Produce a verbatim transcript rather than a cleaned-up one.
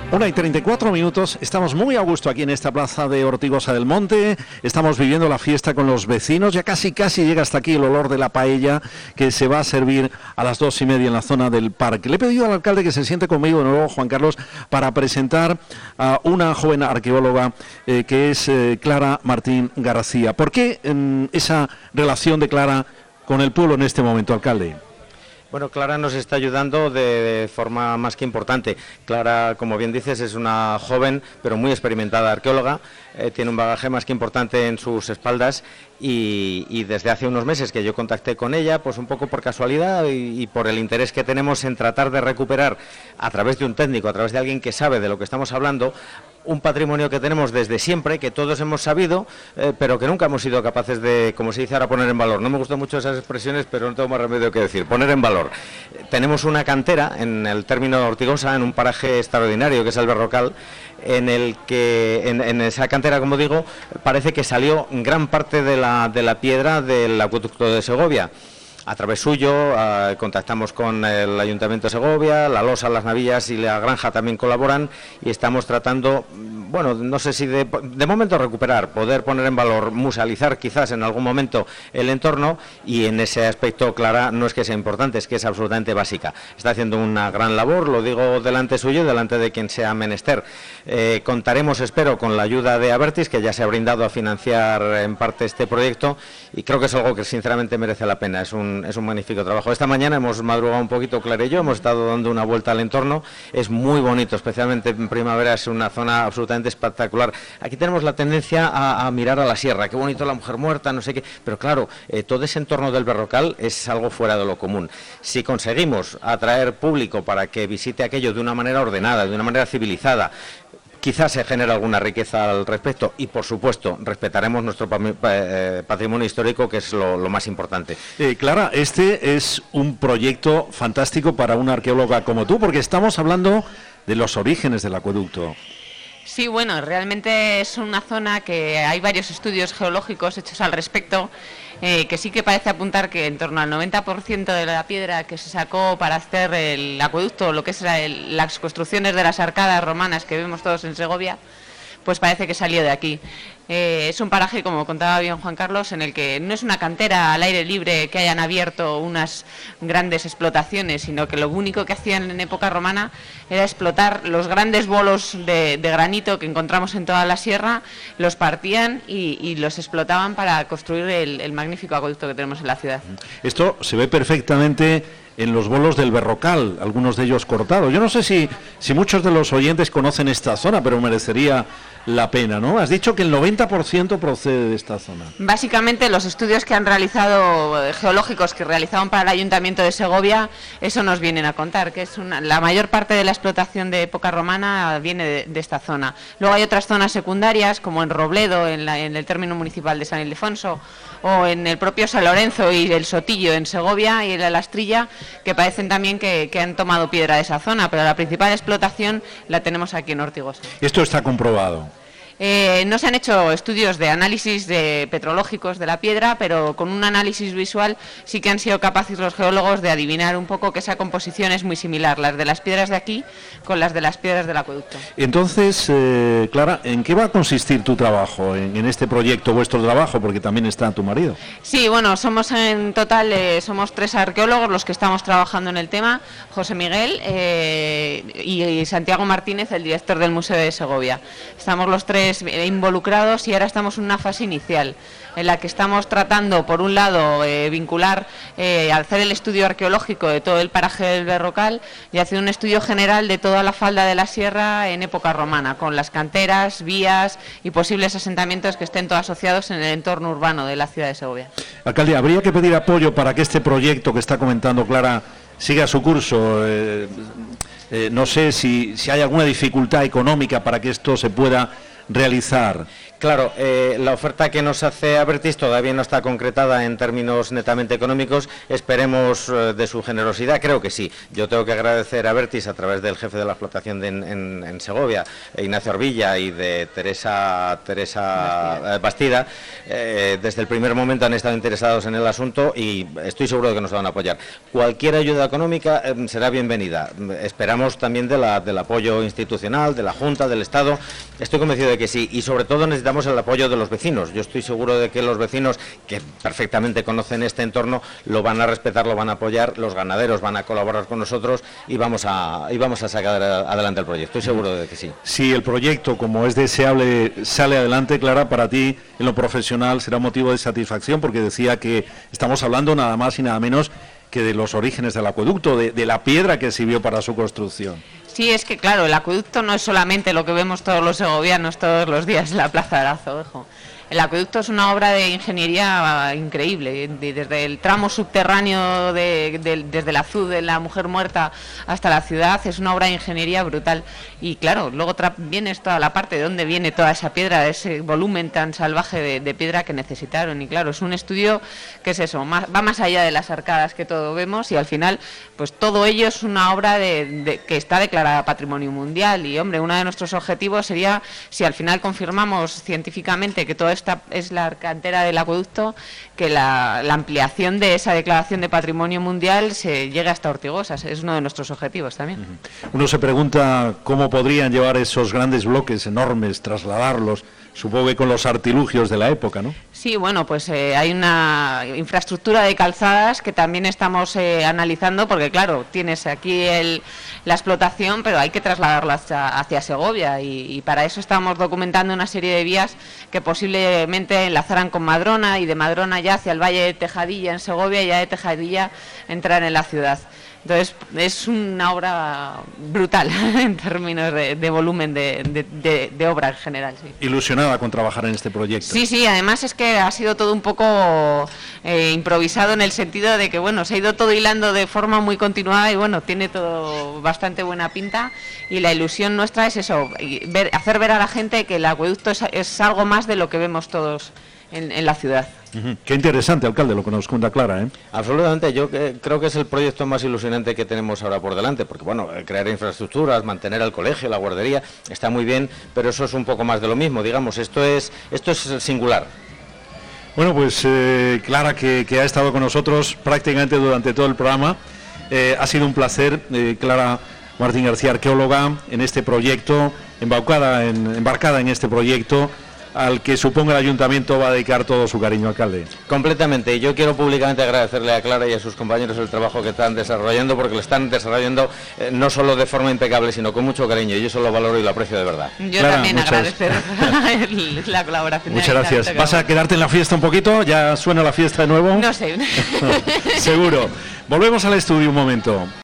Una y treinta y cuatro minutos, estamos muy a gusto aquí en esta plaza de Ortigosa del Monte, estamos viviendo la fiesta con los vecinos, ya casi casi llega hasta aquí el olor de la paella que se va a servir a las dos y media en la zona del parque. Le he pedido al alcalde que se siente conmigo de nuevo, Juan Carlos, para presentar a una joven arqueóloga eh, que es eh, Clara Martín García. ¿Por qué eh, esa relación de Clara con el pueblo en este momento, alcalde? Bueno, Clara nos está ayudando de forma más que importante. Clara, como bien dices, es una joven pero muy experimentada arqueóloga, eh, tiene un bagaje más que importante en sus espaldas y, y desde hace unos meses que yo contacté con ella, pues un poco por casualidad y, y por el interés que tenemos en tratar de recuperar a través de un técnico, a través de alguien que sabe de lo que estamos hablando, un patrimonio que tenemos desde siempre, que todos hemos sabido, eh, pero que nunca hemos sido capaces de, como se dice ahora, poner en valor. No me gustan mucho esas expresiones, pero no tengo más remedio que decir, poner en valor. Eh, tenemos una cantera en el término de Ortigosa, en un paraje extraordinario que es el Berrocal, en el que, en, en esa cantera, como digo, parece que salió gran parte de la, de la piedra del acueducto de Segovia. A través suyo eh, contactamos con el Ayuntamiento de Segovia, la Losa, las Navillas y la Granja también colaboran y estamos tratando, bueno, no sé si de, de momento recuperar, poder poner en valor, musealizar quizás en algún momento el entorno, y en ese aspecto Clara no es que sea importante, es que es absolutamente básica. Está haciendo una gran labor, lo digo delante suyo, delante de quien sea menester. Eh, contaremos, espero, con la ayuda de Abertis, que ya se ha brindado a financiar en parte este proyecto, y creo que es algo que sinceramente merece la pena. Es un Es un magnífico trabajo. Esta mañana hemos madrugado un poquito, Clara y yo, hemos estado dando una vuelta al entorno. Es muy bonito, especialmente en primavera, es una zona absolutamente espectacular. Aquí tenemos la tendencia a, a mirar a la sierra, qué bonito la mujer muerta, no sé qué, pero claro, eh, todo ese entorno del Berrocal es algo fuera de lo común. Si conseguimos atraer público para que visite aquello de una manera ordenada, de una manera civilizada, quizás se genere alguna riqueza al respecto y, por supuesto, respetaremos nuestro patrimonio histórico, que es lo, lo más importante. Eh, Clara, este es un proyecto fantástico para una arqueóloga como tú, porque estamos hablando de los orígenes del acueducto. Sí, bueno, realmente es una zona que hay varios estudios geológicos hechos al respecto, eh, que sí que parece apuntar que en torno al noventa por ciento de la piedra que se sacó para hacer el acueducto, lo que es el, las construcciones de las arcadas romanas que vemos todos en Segovia, pues parece que salió de aquí. Eh, es un paraje, como contaba bien Juan Carlos, en el que no es una cantera al aire libre que hayan abierto unas grandes explotaciones, sino que lo único que hacían en época romana era explotar los grandes bolos de, de granito que encontramos en toda la sierra, los partían y, y los explotaban para construir el, el magnífico acueducto que tenemos en la ciudad. Esto se ve perfectamente en los bolos del Berrocal, algunos de ellos cortados. Yo no sé si, si muchos de los oyentes conocen esta zona, pero merecería la pena, ¿no? Has dicho que el noventa por ciento procede de esta zona. Básicamente los estudios que han realizado, eh, geológicos que realizaban para el Ayuntamiento de Segovia, eso nos vienen a contar, que es una, la mayor parte de la explotación de época romana viene de, de esta zona. Luego hay otras zonas secundarias, como en Robledo, en, la, en el término municipal de San Ildefonso, o en el propio San Lorenzo y el Sotillo en Segovia y en la Lastrilla, que parecen también que, que han tomado piedra de esa zona, pero la principal explotación la tenemos aquí en Ortigosa. Esto está comprobado. Eh, no se han hecho estudios de análisis de petrológicos de la piedra, pero con un análisis visual sí que han sido capaces los geólogos de adivinar un poco que esa composición es muy similar, las de las piedras de aquí con las de las piedras del acueducto. Entonces, eh, Clara, ¿en qué va a consistir tu trabajo, en, en este proyecto, vuestro trabajo, porque también está tu marido? Sí, bueno, somos en total, eh, somos tres arqueólogos los que estamos trabajando en el tema, José Miguel eh, y, y Santiago Martínez, el director del Museo de Segovia. Estamos los tres involucrados y ahora estamos en una fase inicial en la que estamos tratando, por un lado, eh, vincular, eh, hacer el estudio arqueológico de todo el paraje del Berrocal y hacer un estudio general de toda la falda de la sierra en época romana, con las canteras, vías y posibles asentamientos que estén todos asociados en el entorno urbano de la ciudad de Segovia. Alcalde, ¿habría que pedir apoyo para que este proyecto que está comentando Clara siga su curso? Eh, eh, no sé si, si hay alguna dificultad económica para que esto se pueda realizar. Claro, eh, la oferta que nos hace Abertis todavía no está concretada en términos netamente económicos. Esperemos eh, de su generosidad, creo que sí. Yo tengo que agradecer a Abertis a través del jefe de la explotación de en, en, en Segovia, Ignacio Arvilla, y de Teresa, Teresa Bastida. Bastida. Eh, desde el primer momento han estado interesados en el asunto y estoy seguro de que nos van a apoyar. Cualquier ayuda económica eh, será bienvenida. Esperamos también de la, del apoyo institucional, de la Junta, del Estado. Estoy convencido de que sí, y sobre todo necesitamos el apoyo de los vecinos. Yo estoy seguro de que los vecinos, que perfectamente conocen este entorno, lo van a respetar, lo van a apoyar, los ganaderos van a colaborar con nosotros y vamos a, y vamos a sacar adelante el proyecto. Estoy seguro de que sí. Si el proyecto, como es deseable, sale adelante, Clara, para ti, en lo profesional, será motivo de satisfacción, porque decía que estamos hablando nada más y nada menos que de los orígenes del acueducto, de, de la piedra que sirvió para su construcción. Sí, es que claro, el acueducto no es solamente lo que vemos todos los segovianos todos los días en la Plaza del Azovejo. El acueducto es una obra de ingeniería increíble, desde el tramo subterráneo, de, de, desde el azud de la mujer muerta hasta la ciudad, es una obra de ingeniería brutal. Y claro, luego viene toda la parte de dónde viene toda esa piedra, ese volumen tan salvaje de, de piedra que necesitaron. Y claro, es un estudio que es eso, más, va más allá de las arcadas que todo vemos, y al final, pues todo ello es una obra de, de, que está declarada Patrimonio Mundial. Y hombre, uno de nuestros objetivos sería, si al final confirmamos científicamente que todo esta es la cantera del acueducto, que la, la ampliación de esa declaración de Patrimonio Mundial se llegue hasta Ortigosa. Es uno de nuestros objetivos también. Uh-huh. Uno se pregunta cómo podrían llevar esos grandes bloques enormes, trasladarlos, supongo que con los artilugios de la época, ¿no? Sí, bueno, pues eh, hay una infraestructura de calzadas que también estamos eh, analizando, porque claro, tienes aquí el, la explotación, pero hay que trasladarla hacia, hacia Segovia, y, y para eso estamos documentando una serie de vías que posiblemente enlazaran con Madrona, y de Madrona ya hacia el Valle de Tejadilla en Segovia, y ya de Tejadilla entrar en la ciudad. Entonces, es una obra brutal en términos de, de volumen de, de, de, de obra en general. Sí. Ilusionada con trabajar en este proyecto. Sí, sí, además es que ha sido todo un poco eh, improvisado, en el sentido de que, bueno, se ha ido todo hilando de forma muy continuada, y bueno, tiene todo bastante buena pinta, y la ilusión nuestra es eso, ver, hacer ver a la gente que el acueducto es, es algo más de lo que vemos todos en, en la ciudad. Uh-huh. Qué interesante, alcalde, lo que nos cuenta Clara, ¿eh? Absolutamente, yo eh, creo que es el proyecto más ilusionante que tenemos ahora por delante, porque bueno, crear infraestructuras, mantener el colegio, la guardería, está muy bien, pero eso es un poco más de lo mismo, digamos, esto es, esto es singular. Bueno, pues eh, Clara, que, que ha estado con nosotros prácticamente durante todo el programa, eh, ha sido un placer, eh, Clara Martín García, arqueóloga, en este proyecto, embarcada en, embarcada en este proyecto, al que supongo el ayuntamiento va a dedicar todo su cariño, alcalde. Completamente. Yo quiero públicamente agradecerle a Clara y a sus compañeros el trabajo que están desarrollando, porque lo están desarrollando eh, no solo de forma impecable, sino con mucho cariño. Yo eso lo valoro y lo aprecio de verdad. Yo Clara, también muchas... agradecer la colaboración. Muchas gracias. ¿Vas a quedarte en la fiesta un poquito? ¿Ya suena la fiesta de nuevo? No sé. Seguro. Volvemos al estudio un momento.